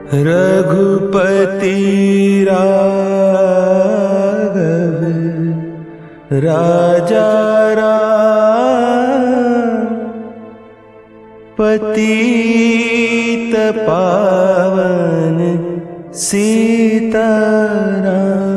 रघुपति राघव राजा राम, पतित पावन सीताराम।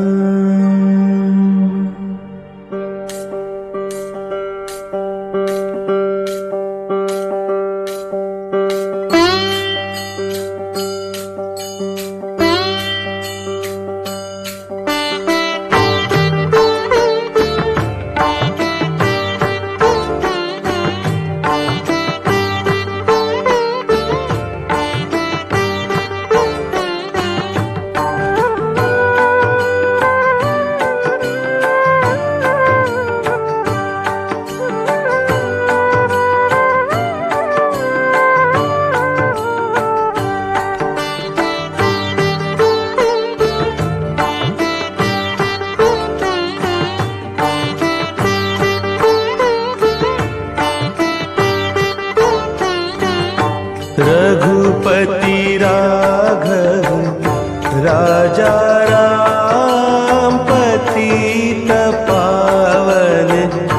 रघुपति राघव राजा राम, पतित पावन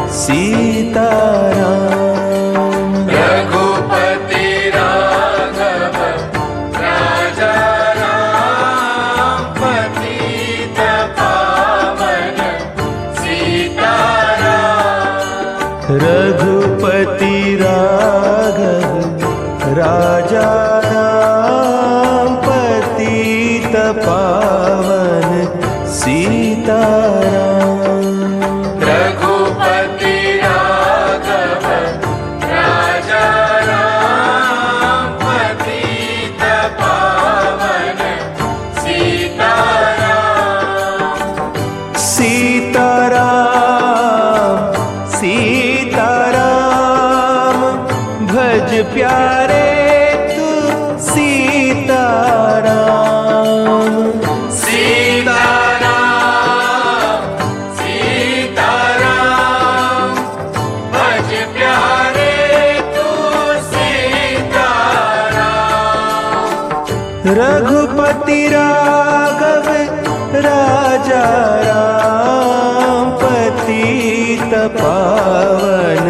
सीताराम। रघुपति राघव राजा राम, पतित पावन सीताराम। रघुपति राघव राजा राम, पतित पावन सीताराम। रघुपति राघव राजा राम, पतित पावन सीताराम। सीताराम सीताराम, भज प्यारे तू सीताराम। सीताराम सीताराम, भज प्यारे तू सीताराम। रघुपति राघव राजा राम, पतित पावन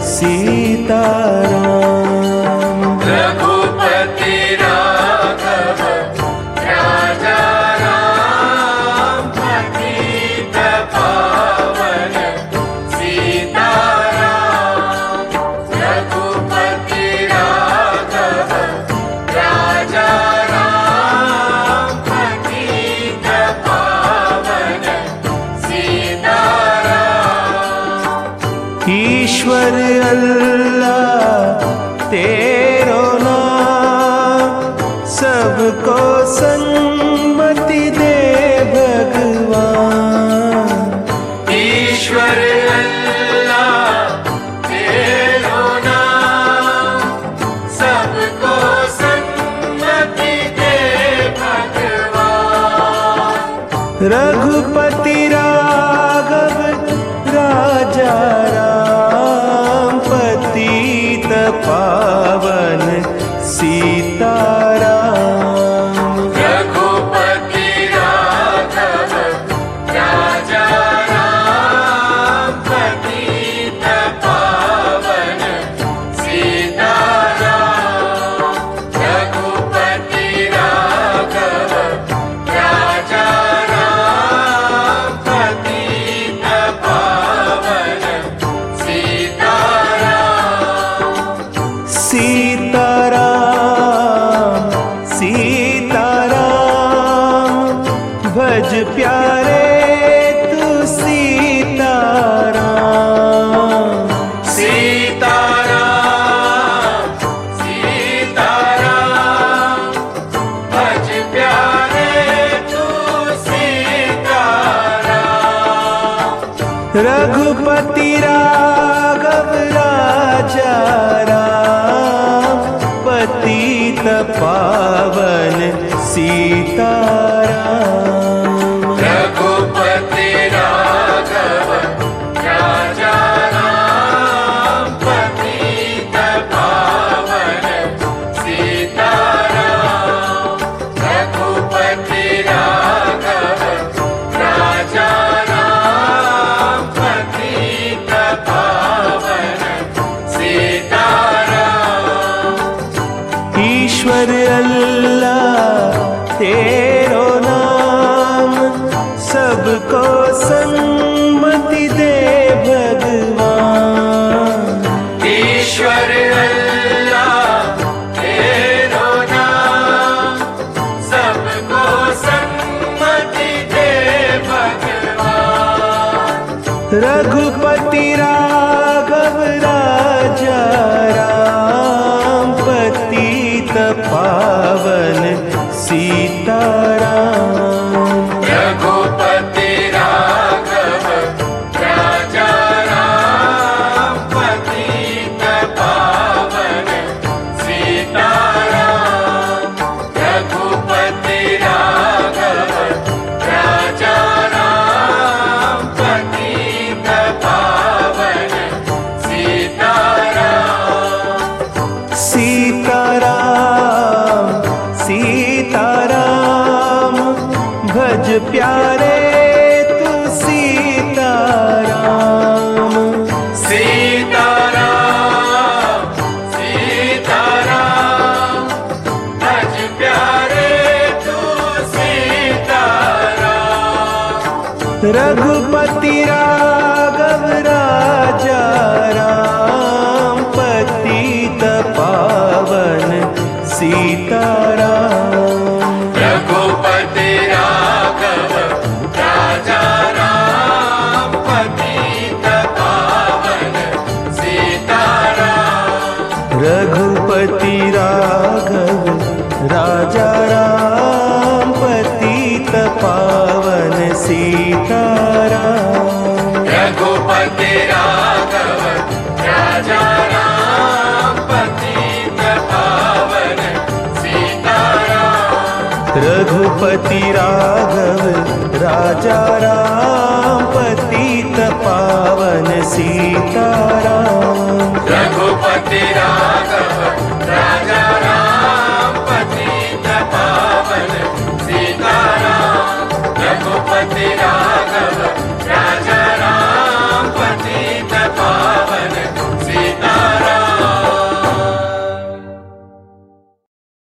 सीताराम। रघुपति राघव राजा राम, पतित पावन सीताराम। रघुपति राघव राजा राम, पतित पावन सीताराम। ईश्वर अल्लाह तेरो नाम, सबको सन्मति दे भगवान। ईश्वर अल्लाह तेरो नाम, सबको सन्मति दे भगवान। रघुपति राघव राजा राम, पतित पावन सीताराम। रघुपति राघव राजा राम, पतित पावन सीताराम। रघुपति राघव राजा राम, पतित पावन सीताराम। सीताराम सीताराम, भज प्यारे तू सीताराम। सीताराम सीताराम, भज प्यारे तू सीताराम। रघुपति राघव राजा राम, पतित पावन सीताराम। रघुपति राघव राजा राम, पतित पावन सीताराम। ईश्वर अल्लाह तेरो नाम, सबको सन्मति दे भगवान। ईश्वर अल्लाह तेरो नाम, सबको सन्मति दे भगवान। रघुपति राघव राजा राम, पतित पावन सीताराम। रघुपति राघव राजा राम, पतित पावन सीताराम। रघुपति राघव राजा राम, पतित पावन सीताराम। सीताराम सीताराम, भज प्यारे तू सीताराम। सीताराम सीताराम, भज प्यारे तू सीताराम। रघुपति राघव राजा राम, पतित पावन सीताराम। रघुपति राघव राजा राम, पतित पावन सीताराम। रघुपति राघव राजा राम, पतित पावन सीताराम। रघुपति राघव राजा राम, पतित पावन सीताराम। रघुपति राघव राजा राम, पतित पावन सीताराम। रघुपति राघव राजा राम, पतित पावन सीताराम। रघुपति राघव